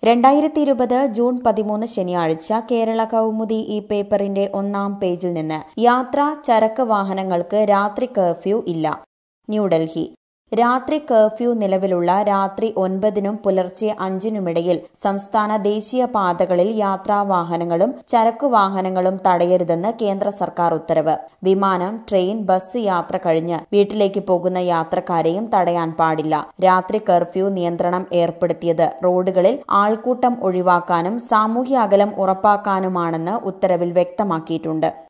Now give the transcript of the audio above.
2020 June 13 ശനിയാഴ്ച കേരള കൗമുദി ഈ പേപ്പറിന്റെ ഒന്നാം പേജിൽ നിന്ന് യാത്രാ ചരക്ക് വാഹനങ്ങൾക്ക് രാത്രി കർഫ്യൂ ഇല്ല. ന്യൂഡൽഹി രാത്രി കർഫ്യൂ നിലവിലുള്ള രാത്രി 9-നും പുലർച്ചെ 5-നുമിടയിൽ സംസ്ഥാന ദേശീയ പാതകളിൽ യാത്രാ വാഹനങ്ങളും ചരക്കു വാഹനങ്ങളും തടയരുതെന്ന് കേന്ദ്ര സർക്കാർ ഉത്തരവ്. വിമാനം, ട്രെയിൻ, ബസ് യാത്ര കഴിഞ്ഞ് വീട്ടിലേക്ക് പോകുന്ന യാത്രക്കാരെയും തടയാൻ പാടില്ല. രാത്രി കർഫ്യൂ നിയന്ത്രണം ഏർപ്പെടുത്തിയത് റോഡുകളിൽ ആൾക്കൂട്ടം ഒഴിവാക്കാനും സാമൂഹ്യ അകലം ഉറപ്പാക്കാനുമാണെന്ന് ഉത്തരവിൽ വ്യക്തമാക്കിയിട്ടുണ്ട്.